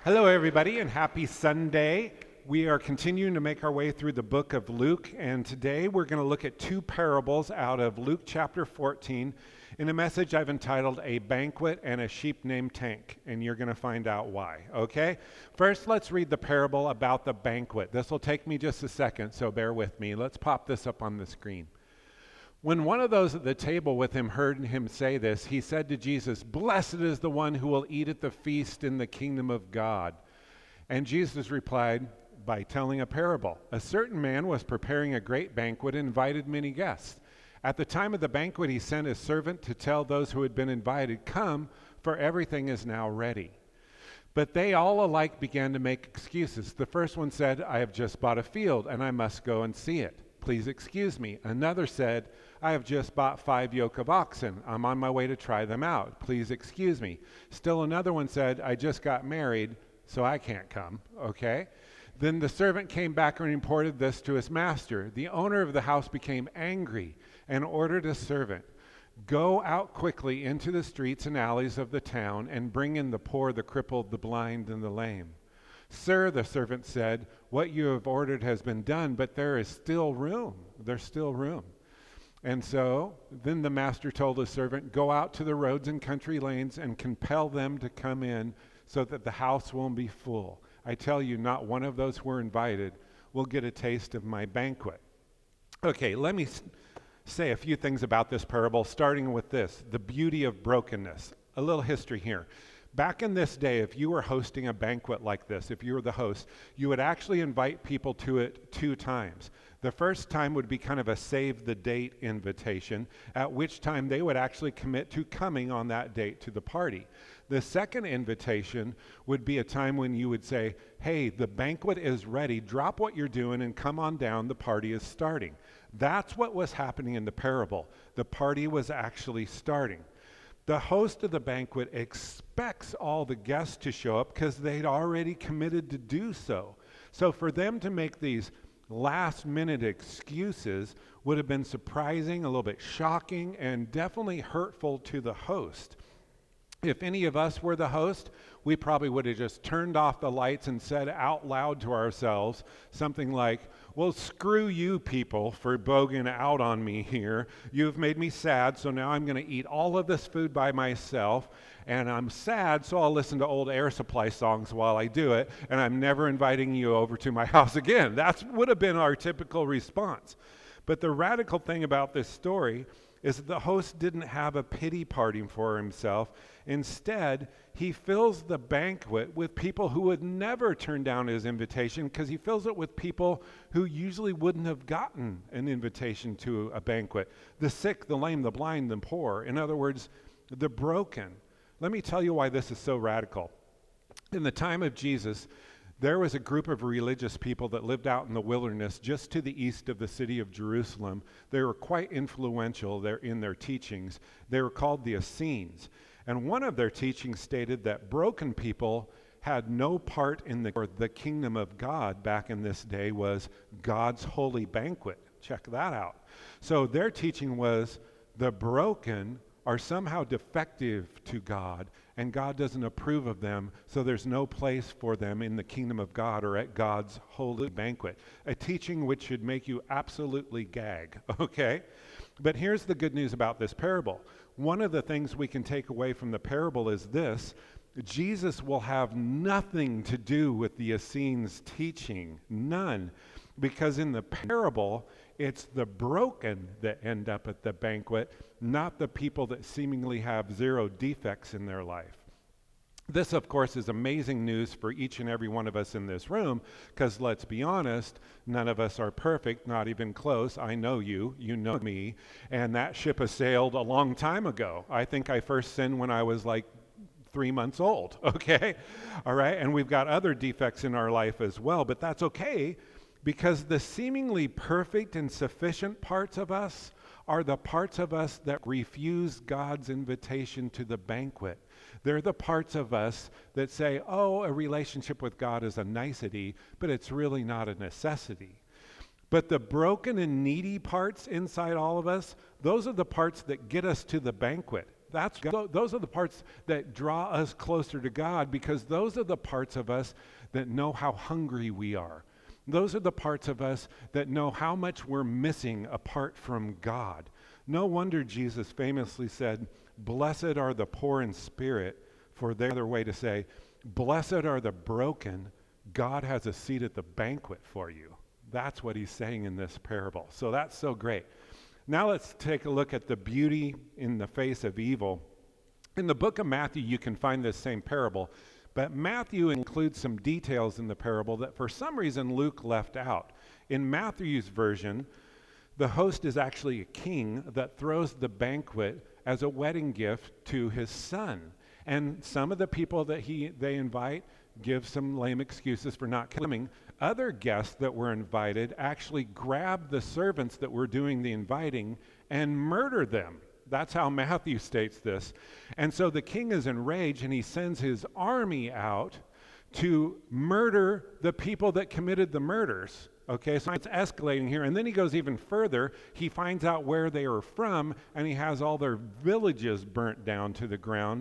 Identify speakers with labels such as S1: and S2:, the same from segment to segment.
S1: Hello, everybody, and happy Sunday. We are continuing to make our way through the book of Luke, and today we're going to look at two parables out of Luke chapter 14 in a message I've entitled A Banquet and a Sheep Named Tank, and you're going to find out why, okay? First, let's read the parable about the banquet. This will take me just a second, so bear with me. Let's pop this up on the screen. When one of those at the table with him heard him say this, he said to Jesus, "Blessed is the one who will eat at the feast in the kingdom of God." And Jesus replied by telling a parable. A certain man was preparing a great banquet and invited many guests. At the time of the banquet, he sent his servant to tell those who had been invited, "Come, for everything is now ready." But they all alike began to make excuses. The first one said, "I have just bought a field and I must go and see it. Please excuse me." Another said, "I have just bought 5 yoke of oxen. I'm on my way to try them out. Please excuse me." Still another one said, "I just got married, so I can't come." Okay? Then the servant came back and reported this to his master. The owner of the house became angry and ordered his servant, "Go out quickly into the streets and alleys of the town and bring in the poor, the crippled, the blind, and the lame." "Sir," the servant said, "what you have ordered has been done, but there is still room. There's still room." And so then the master told his servant, "Go out to the roads and country lanes and compel them to come in so that the house won't be full. I tell you, not one of those who are invited will get a taste of my banquet." Okay, let me say a few things about this parable, starting with this, the beauty of brokenness. A little history here. Back in this day, if you were hosting a banquet like this, if you were the host, you would actually invite people to it 2 times. The first time would be kind of a save the date invitation, at which time they would actually commit to coming on that date to the party. The second invitation would be a time when you would say, "Hey, the banquet is ready. Drop what you're doing and come on down. The party is starting." That's what was happening in the parable. The party was actually starting. The host of the banquet expects all the guests to show up because they'd already committed to do so. So for them to make these last-minute excuses would have been surprising, a little bit shocking, and definitely hurtful to the host. If any of us were the host, we probably would have just turned off the lights and said out loud to ourselves something like, "Well, screw you people for bogging out on me here. You've made me sad, so now I'm going to eat all of this food by myself, and I'm sad, so I'll listen to old Air Supply songs while I do it, and I'm never inviting you over to my house again." That would have been our typical response. But the radical thing about this story is that the host didn't have a pity party for himself. Instead, he fills the banquet with people who would never turn down his invitation because he fills it with people who usually wouldn't have gotten an invitation to a banquet. The sick, the lame, the blind, the poor. In other words, the broken. Let me tell you why this is so radical. In the time of Jesus, there was a group of religious people that lived out in the wilderness just to the east of the city of Jerusalem. They were quite influential there in their teachings. They were called the Essenes. And one of their teachings stated that broken people had no part in the kingdom of God back in this day was God's holy banquet. Check that out. So their teaching was the broken are somehow defective to God, and God doesn't approve of them, so there's no place for them in the kingdom of God or at God's holy banquet. A teaching which should make you absolutely gag, okay? But here's the good news about this parable. One of the things we can take away from the parable is this: Jesus will have nothing to do with the Essenes' teaching, none. Because in the parable, it's the broken that end up at the banquet, not the people that seemingly have 0 defects in their life. This, of course, is amazing news for each and every one of us in this room, because let's be honest, none of us are perfect, not even close. I know you, you know me, and that ship has sailed a long time ago. I think I first sinned when I was like 3 months old, okay? All right, and we've got other defects in our life as well, but that's okay, because the seemingly perfect and sufficient parts of us are the parts of us that refuse God's invitation to the banquet. They're the parts of us that say, "Oh, a relationship with God is a nicety, but it's really not a necessity." But the broken and needy parts inside all of us, those are the parts that get us to the banquet. Those are the parts that draw us closer to God, because those are the parts of us that know how hungry we are. Those are the parts of us that know how much we're missing apart from God. No wonder Jesus famously said, "Blessed are the poor in spirit," for their other way to say, "Blessed are the broken. God has a seat at the banquet for you." That's what he's saying in this parable. So that's so great. Now let's take a look at the beauty in the face of evil. In the book of Matthew, you can find this same parable, but Matthew includes some details in the parable that for some reason Luke left out. In Matthew's version, the host is actually a king that throws the banquet as a wedding gift to his son. And some of the people that they invite give some lame excuses for not coming. Other guests that were invited actually grab the servants that were doing the inviting and murder them. That's how Matthew states this. And so the king is enraged, and he sends his army out to murder the people that committed the murders. Okay, so it's escalating here. And then he goes even further. He finds out where they are from, and he has all their villages burnt down to the ground.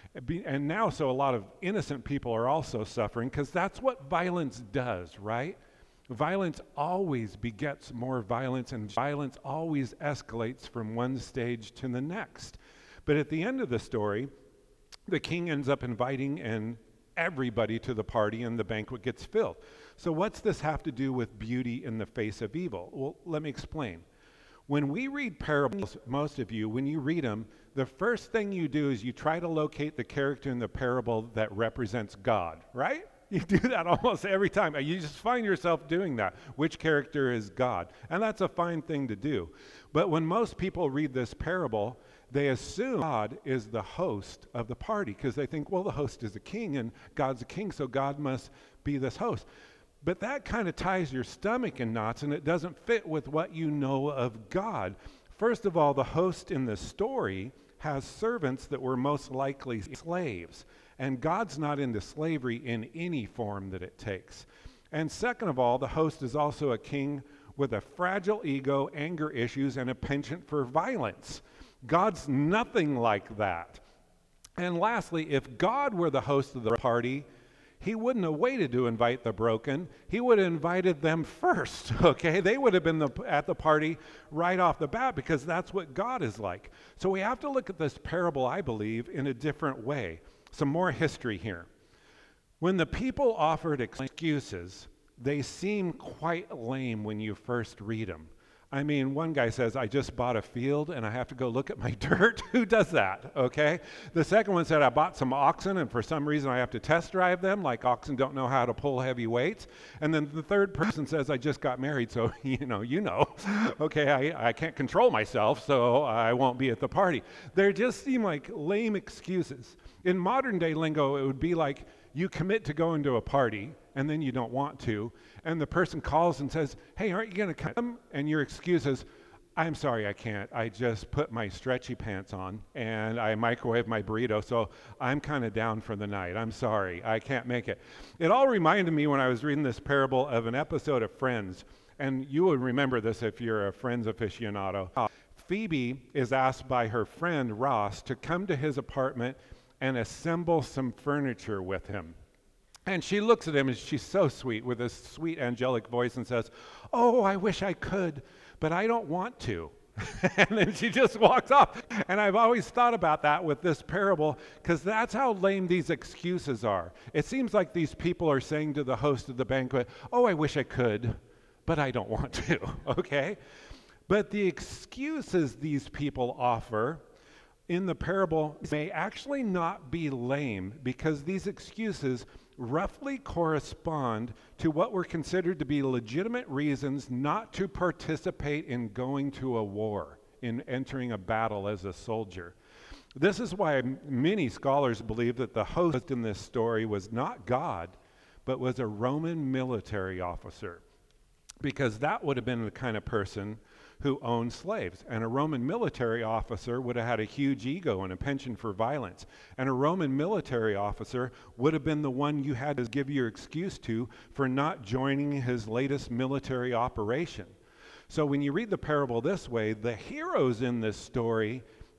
S1: And now, so a lot of innocent people are also suffering, because that's what violence does, right? Violence always begets more violence, and violence always escalates from one stage to the next. But at the end of the story, the king ends up inviting everybody to the party, and the banquet gets filled. So what's this have to do with beauty in the face of evil? Well, let me explain. When we read parables, most of you, when you read them, the first thing you do is you try to locate the character in the parable that represents God, right? You do that almost every time. You just find yourself doing that. Which character is God? And that's a fine thing to do. But when most people read this parable, they assume God is the host of the party, because they think, well, the host is a king, and God's a king, so God must be this host. But that kind of ties your stomach in knots, and it doesn't fit with what you know of God. First of all, the host in the story has servants that were most likely slaves, and God's not into slavery in any form that it takes. And second of all, the host is also a king with a fragile ego, anger issues, and a penchant for violence. God's nothing like that. And lastly, if God were the host of the party, he wouldn't have waited to invite the broken. He would have invited them first, okay? They would have been at the party right off the bat, because that's what God is like. So we have to look at this parable, I believe, in a different way. Some more history here. When the people offered excuses, they seem quite lame when you first read them. I mean, one guy says, "I just bought a field and I have to go look at my dirt." Who does that, okay? The second one said, "I bought some oxen and for some reason I have to test drive them, like oxen don't know how to pull heavy weights." And then the third person says, "I just got married, so you know, okay, I can't control myself, so I won't be at the party." They just seem like lame excuses. In modern day lingo, it would be like you commit to going to a party and then you don't want to, and the person calls and says, "Hey, aren't you going to come?" And your excuse is, "I'm sorry, I can't. I just put my stretchy pants on and I microwave my burrito, so I'm kind of down for the night. I'm sorry, I can't make it." It all reminded me when I was reading this parable of an episode of Friends, and you would remember this if you're a Friends aficionado. Phoebe is asked by her friend Ross to come to his apartment and assemble some furniture with him. And she looks at him, and she's so sweet, with this sweet angelic voice, and says, "Oh, I wish I could, but I don't want to." And then she just walks off. And I've always thought about that with this parable, because that's how lame these excuses are. It seems like these people are saying to the host of the banquet, "Oh, I wish I could, but I don't want to," okay? But the excuses these people offer in the parable may actually not be lame, because these excuses roughly correspond to what were considered to be legitimate reasons not to participate in going to a war, in entering a battle as a soldier. This is why many scholars believe that the host in this story was not God, but was a Roman military officer, because that would have been the kind of person who owned slaves. And a Roman military officer would have had a huge ego and a penchant for violence. And a Roman military officer would have been the one you had to give your excuse to for not joining his latest military operation. So when you read the parable this way, the heroes in this story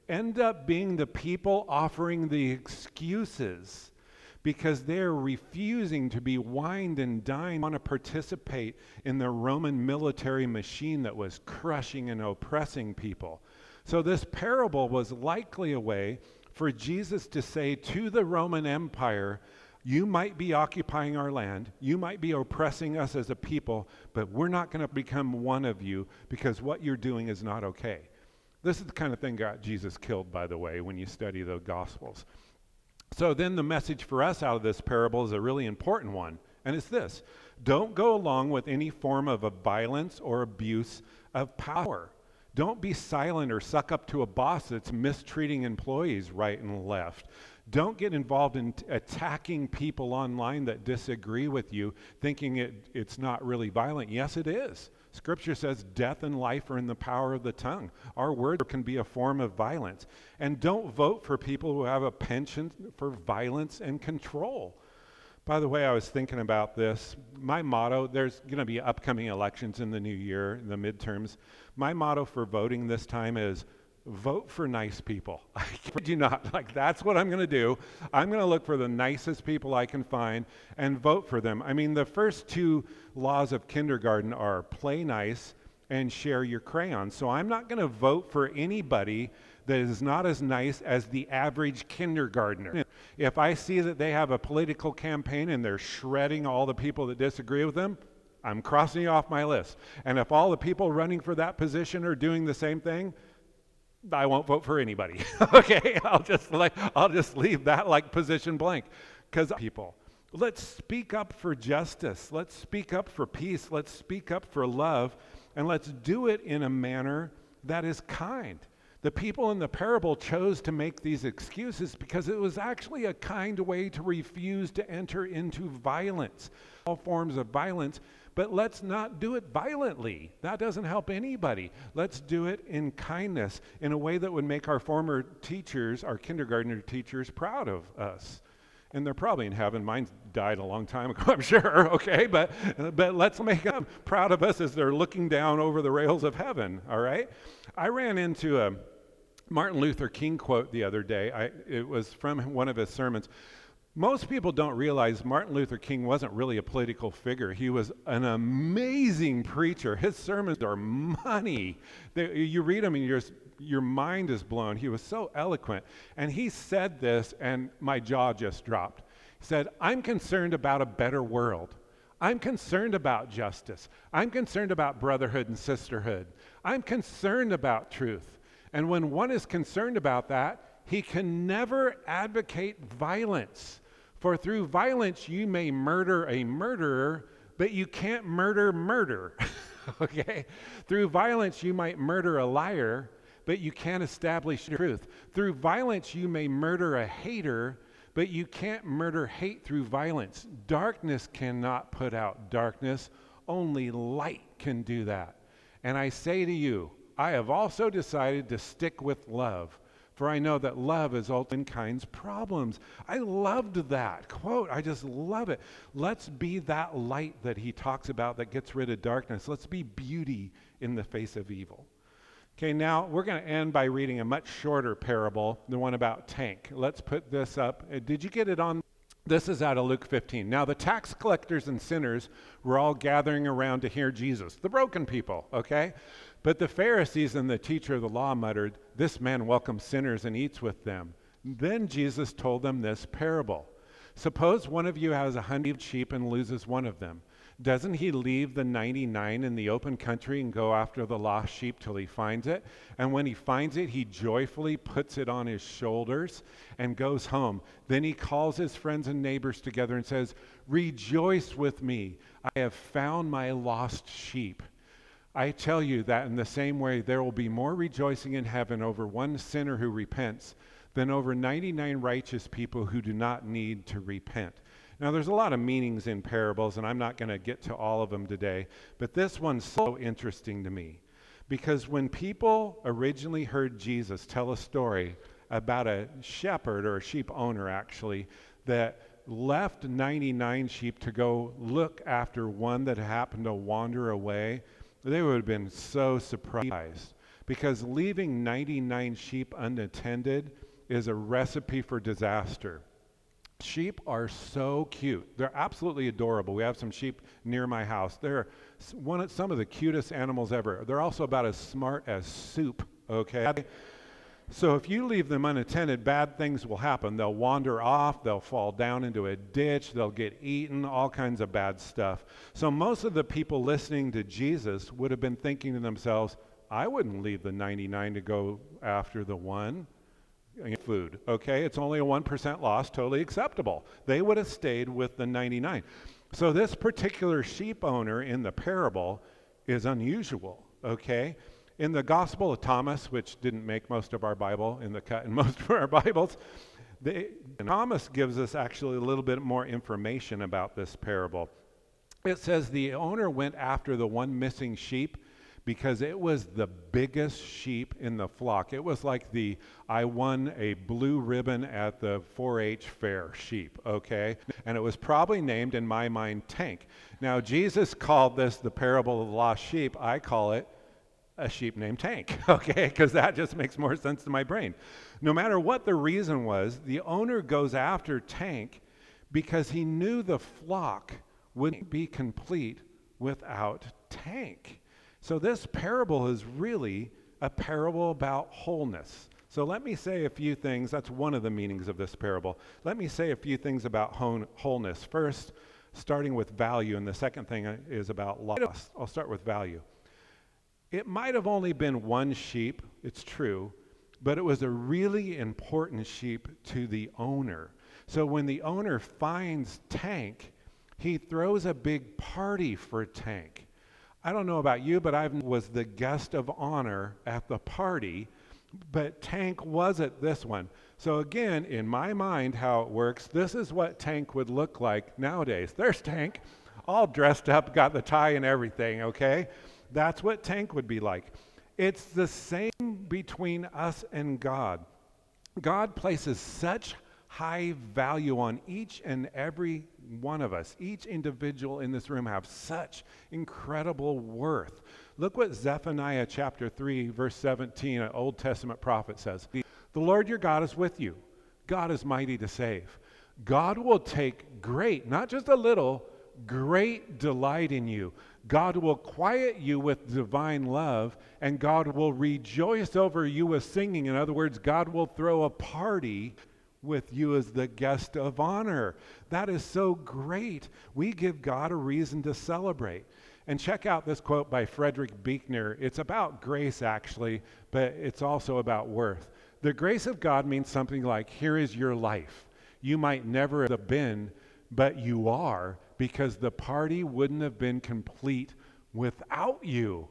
S1: end up being the people offering the excuses because they're refusing to be wined and dined, want to participate in the Roman military machine that was crushing and oppressing people. So this parable was likely a way for Jesus to say to the Roman Empire, you might be occupying our land, you might be oppressing us as a people, but we're not going to become one of you because what you're doing is not okay. This is the kind of thing got Jesus killed, by the way, when you study the Gospels. So then the message for us out of this parable is a really important one, and it's this: don't go along with any form of violence or abuse of power. Don't be silent or suck up to a boss that's mistreating employees right and left. Don't get involved in attacking people online that disagree with you, thinking it's not really violent. Yes, it is. Scripture says death and life are in the power of the tongue. Our word can be a form of violence. And don't vote for people who have a penchant for violence and control. By the way, I was thinking about this. My motto, there's going to be upcoming elections in the new year, the midterms. My motto for voting this time is vote for nice people. I kid you not. Like, that's what I'm going to do. I'm going to look for the nicest people I can find and vote for them. I mean, the first two laws of kindergarten are play nice and share your crayons. So I'm not going to vote for anybody that is not as nice as the average kindergartner. If I see that they have a political campaign and they're shredding all the people that disagree with them, I'm crossing it off my list. And if all the people running for that position are doing the same thing, I won't vote for anybody. Okay, I'll just leave that like position blank. Because people, let's speak up for justice. Let's speak up for peace. Let's speak up for love. And let's do it in a manner that is kind. The people in the parable chose to make these excuses because it was actually a kind way to refuse to enter into violence, all forms of violence. But let's not do it violently. That doesn't help anybody. Let's do it in kindness, in a way that would make our former teachers, our kindergartner teachers, proud of us. And they're probably in heaven. Mine died a long time ago, I'm sure, okay? But let's make them proud of us as they're looking down over the rails of heaven, all right? I ran into a Martin Luther King quote the other day. It was from one of his sermons. Most people don't realize Martin Luther King wasn't really a political figure. He was an amazing preacher. His sermons are money. You read them and your mind is blown. He was so eloquent. And he said this, and my jaw just dropped. He said, I'm concerned about a better world. I'm concerned about justice. I'm concerned about brotherhood and sisterhood. I'm concerned about truth. And when one is concerned about that, he can never advocate violence. For through violence you may murder a murderer, but you can't murder murder. Okay? Through violence you might murder a liar, but you can't establish truth. Through violence you may murder a hater, but you can't murder hate through violence. Darkness cannot put out darkness. Only light can do that. And I say to you, I have also decided to stick with love. For I know that love is ultimately mankind's problems. I loved that quote. I just love it. Let's be that light that he talks about that gets rid of darkness. Let's be beauty in the face of evil. Okay, now we're going to end by reading a much shorter parable, the one about Tank. Let's put this up. Did you get it on? This is out of Luke 15. Now the tax collectors and sinners were all gathering around to hear Jesus, the broken people, okay? But the Pharisees and the teacher of the law muttered, this man welcomes sinners and eats with them. Then Jesus told them this parable. Suppose one of you has 100 sheep and loses one of them. Doesn't he leave the 99 in the open country and go after the lost sheep till he finds it? And when he finds it, he joyfully puts it on his shoulders and goes home. Then he calls his friends and neighbors together and says, rejoice with me. I have found my lost sheep. I tell you that in the same way, there will be more rejoicing in heaven over one sinner who repents than over 99 righteous people who do not need to repent. Now, there's a lot of meanings in parables, and I'm not going to get to all of them today, but this one's so interesting to me because when people originally heard Jesus tell a story about a shepherd or a sheep owner, actually, that left 99 sheep to go look after one that happened to wander away, they would have been so surprised because leaving 99 sheep unattended is a recipe for disaster. Sheep are so cute. They're absolutely adorable. We have some sheep near my house. They're some of the cutest animals ever. They're also about as smart as soup, okay? So if you leave them unattended, bad things will happen. They'll wander off, they'll fall down into a ditch, they'll get eaten, all kinds of bad stuff. So most of the people listening to Jesus would have been thinking to themselves, I wouldn't leave the 99 to go after the one. Food, okay? It's only a 1% loss, totally acceptable. They would have stayed with the 99. So this particular sheep owner in the parable is unusual, okay? In the Gospel of Thomas, which didn't make most of our Bible in the cut in most of our Bibles, Thomas gives us actually a little bit more information about this parable. It says the owner went after the one missing sheep because it was the biggest sheep in the flock. It was like I won a blue ribbon at the 4-H fair sheep, okay? And it was probably named, in my mind, Tank. Now, Jesus called this the parable of the lost sheep. I call it a sheep named Tank, okay? Because that just makes more sense to my brain. No matter what the reason was, the owner goes after Tank because he knew the flock wouldn't be complete without Tank. So this parable is really a parable about wholeness. So let me say a few things. That's one of the meanings of this parable. Let me say a few things about wholeness. First, starting with value, and the second thing is about loss. I'll start with value. It might have only been one sheep, it's true, but it was a really important sheep to the owner. So when the owner finds Tank, he throws a big party for Tank. I don't know about you, but I was the guest of honor at the party, but Tank was at this one. So again, in my mind, how it works, this is what Tank would look like nowadays. There's Tank, all dressed up, got the tie and everything, okay? That's what Tank would be like. It's the same between us and God. God places such high value on each and every one of us. Each individual in this room have such incredible worth. Look what Zephaniah chapter 3, verse 17, an Old Testament prophet says. The Lord your God is with you. God is mighty to save. God will take great, not just a little, great delight in you. God will quiet you with divine love, and God will rejoice over you with singing. In other words, God will throw a party with you as the guest of honor. That is so great. We give God a reason to celebrate. And check out this quote by Frederick Buechner. It's about grace, actually, but it's also about worth. The grace of God means something like, here is your life. You might never have been, but you are, because the party wouldn't have been complete without you.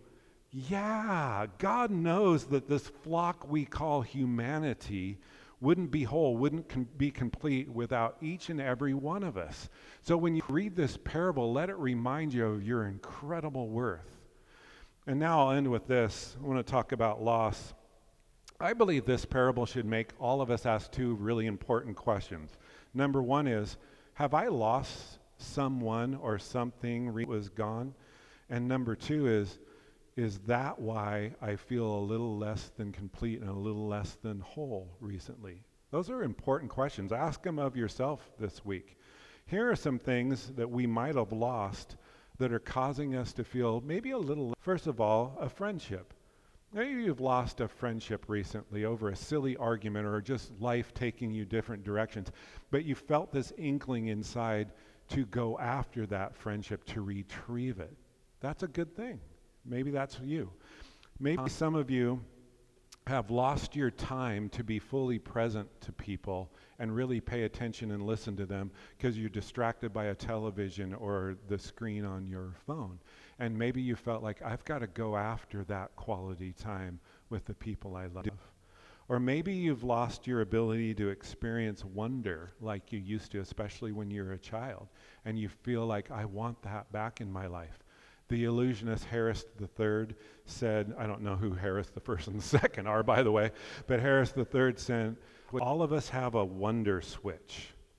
S1: Yeah, God knows that this flock we call humanity wouldn't be whole, wouldn't be complete without each and every one of us. So when you read this parable, let it remind you of your incredible worth. And now I'll end with this. I want to talk about loss. I believe this parable should make all of us ask two really important questions. Number one is, have I lost someone or something was gone? And number two is that why I feel a little less than complete and a little less than whole recently? Those are important questions. Ask them of yourself this week. Here are some things that we might have lost that are causing us to feel maybe a little. First of all, a friendship. Maybe you've lost a friendship recently over a silly argument or just life taking you different directions, but you felt this inkling inside to go after that friendship, to retrieve it. That's a good thing. Maybe that's you. Maybe some of you have lost your time to be fully present to people and really pay attention and listen to them because you're distracted by a television or the screen on your phone. And maybe you felt like, I've got to go after that quality time with the people I love. Or maybe you've lost your ability to experience wonder like you used to, especially when you're a child, and you feel like, I want that back in my life. The illusionist Harris III said, I don't know who Harris the first and the second are, by the way, but Harris III said, all of us have a wonder switch.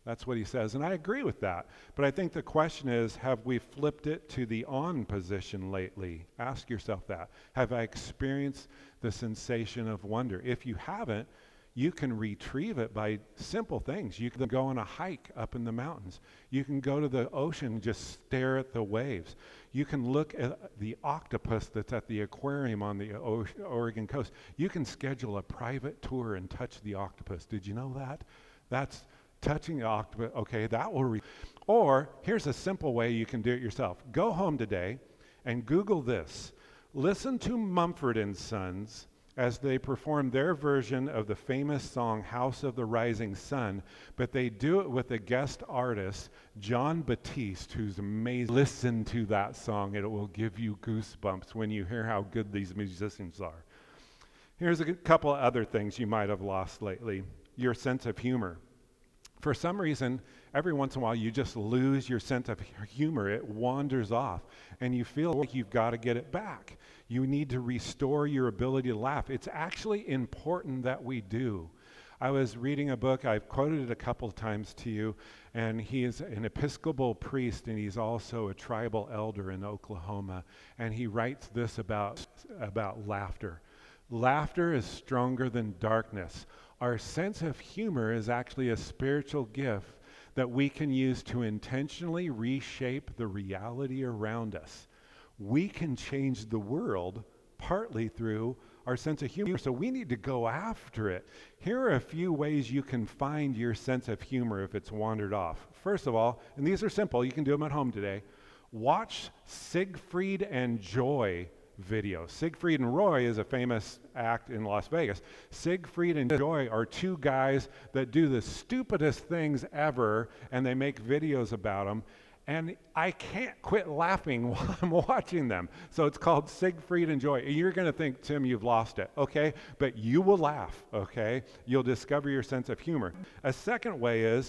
S1: That's what he says, and I agree with that. But I think the question is, have we flipped it to the on position lately? Ask yourself that. Have I experienced the sensation of wonder? If you haven't, you can retrieve it by simple things. You can go on a hike up in the mountains. You can go to the ocean and just stare at the waves. You can look at the octopus that's at the aquarium on the Oregon coast. You can schedule a private tour and touch the octopus. Did you know that? That's touching the octopus. Okay, that will or here's a simple way you can do it yourself. Go home today and Google this. Listen to Mumford and Sons as they perform their version of the famous song House of the Rising Sun, but they do it with a guest artist, Jon Batiste, who's amazing. Listen to that song. It will give you goosebumps when you hear how good these musicians are. Here's a couple of other things you might have lost lately. Your sense of humor. For some reason, every once in a while, you just lose your sense of humor. It wanders off, and you feel like you've got to get it back. You need to restore your ability to laugh. It's actually important that we do. I was reading a book, I've quoted it a couple of times to you, and he is an Episcopal priest, and he's also a tribal elder in Oklahoma, and he writes this about laughter. Laughter is stronger than darkness. Our sense of humor is actually a spiritual gift that we can use to intentionally reshape the reality around us. We can change the world partly through our sense of humor, so we need to go after it. Here are a few ways you can find your sense of humor if it's wandered off. First of all, and these are simple, you can do them at home today, watch Siegfried and Joy video. Siegfried and Roy is a famous act in Las Vegas. Siegfried and Joy are two guys that do the stupidest things ever, and they make videos about them. And I can't quit laughing while I'm watching them. So it's called Siegfried and Joy. You're going to think, Tim, you've lost it, okay? But you will laugh, okay? You'll discover your sense of humor. A second way is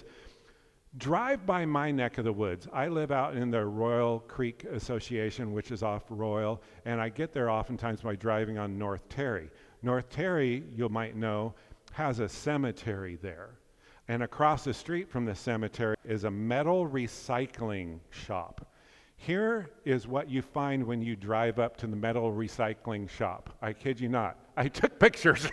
S1: drive by my neck of the woods. I live out in the Royal Creek Association, which is off Royal, and I get there oftentimes by driving on North Terry. North Terry, you might know, has a cemetery there. And across the street from the cemetery is a metal recycling shop. Here is what you find when you drive up to the metal recycling shop. I kid you not. I took pictures.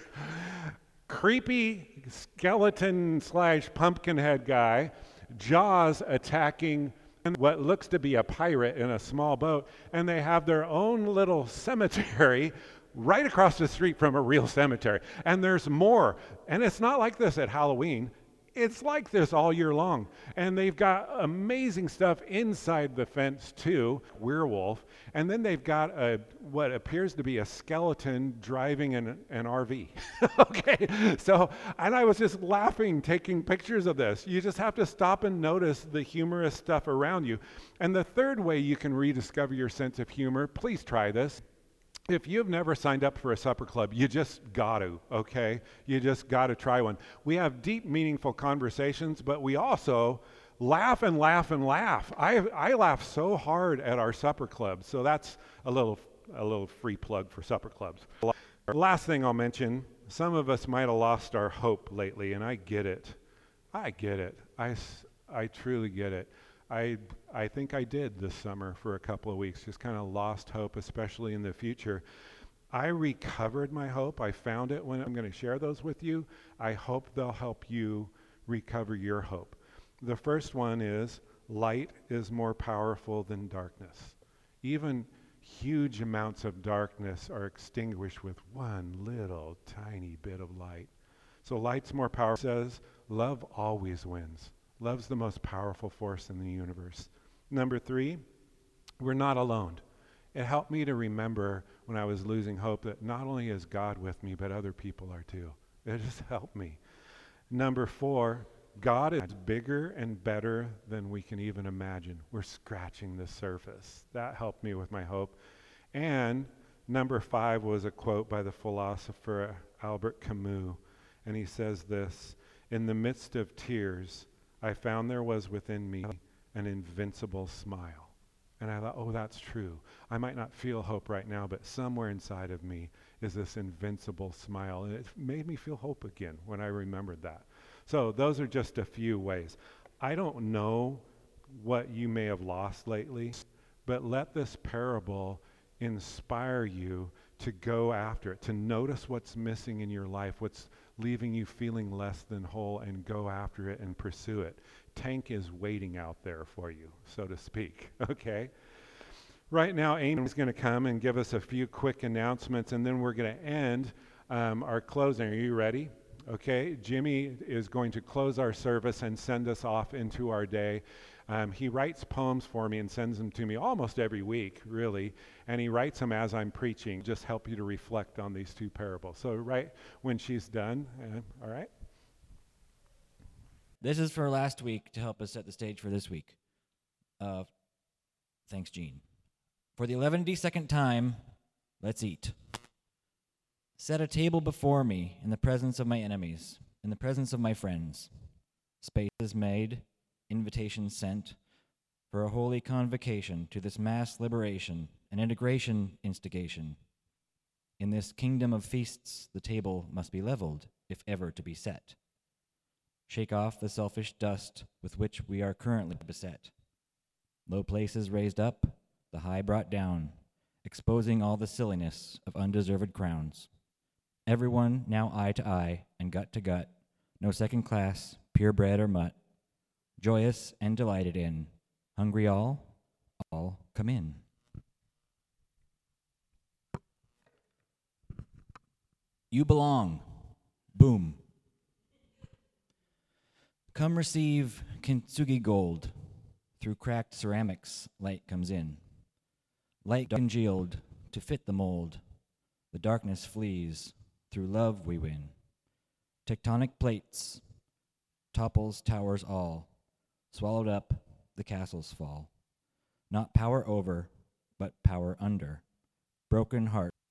S1: Creepy skeleton / pumpkin head guy, Jaws attacking what looks to be a pirate in a small boat, and they have their own little cemetery right across the street from a real cemetery. And there's more. And it's not like this at Halloween. It's like this all year long. And they've got amazing stuff inside the fence too, werewolf. And then they've got what appears to be a skeleton driving an RV. Okay, so, and I was just laughing, taking pictures of this. You just have to stop and notice the humorous stuff around you. And the third way you can rediscover your sense of humor, please try this. If you've never signed up for a supper club, you just got to, okay? You just got to try one. We have deep, meaningful conversations, but we also laugh and laugh and laugh. I laugh so hard at our supper club, so that's a little free plug for supper clubs. Last thing I'll mention, some of us might have lost our hope lately, and I get it. I get it. I truly get it. I think I did this summer for a couple of weeks, just kind of lost hope, especially in the future. I recovered my hope. I found it when I'm going to share those with you. I hope they'll help you recover your hope. The first one is light is more powerful than darkness. Even huge amounts of darkness are extinguished with one little tiny bit of light. So light's more powerful. It says love always wins. Love's the most powerful force in the universe. Number 3, we're not alone. It helped me to remember when I was losing hope that not only is God with me, but other people are too. It just helped me. Number 4, God is bigger and better than we can even imagine. We're scratching the surface. That helped me with my hope. And number 5 was a quote by the philosopher Albert Camus. And he says this, "In the midst of tears, I found there was within me an invincible smile." And I thought, oh, that's true. I might not feel hope right now, but somewhere inside of me is this invincible smile. And it made me feel hope again when I remembered that. So those are just a few ways. I don't know what you may have lost lately, but let this parable inspire you to go after it, to notice what's missing in your life, what's leaving you feeling less than whole, and go after it and pursue it. Tank is waiting out there for you, so to speak, okay? Right now, Amy is going to come and give us a few quick announcements, and then we're going to end our closing. Are you ready? Okay, Jimmy is going to close our service and send us off into our day. He writes poems for me and sends them to me almost every week, really, and he writes them as I'm preaching, just help you to reflect on these two parables. So right when she's done, all right?
S2: This is for last week to help us set the stage for this week. Thanks, Gene. For the 112nd time, let's eat. Set a table before me in the presence of my enemies, in the presence of my friends. Space is made, invitation sent, for a holy convocation to this mass liberation and integration instigation. In this kingdom of feasts, the table must be leveled, if ever to be set. Shake off the selfish dust with which we are currently beset. Low places raised up, the high brought down, exposing all the silliness of undeserved crowns. Everyone now eye to eye and gut to gut, no second class, purebred or mutt. Joyous and delighted in, hungry all come in. You belong, boom. Come receive kintsugi gold. Through cracked ceramics, light comes in. Light congealed to fit the mold. The darkness flees. Through love we win. Tectonic plates, topples towers all. Swallowed up, the castles fall. Not power over, but power under. Broken heart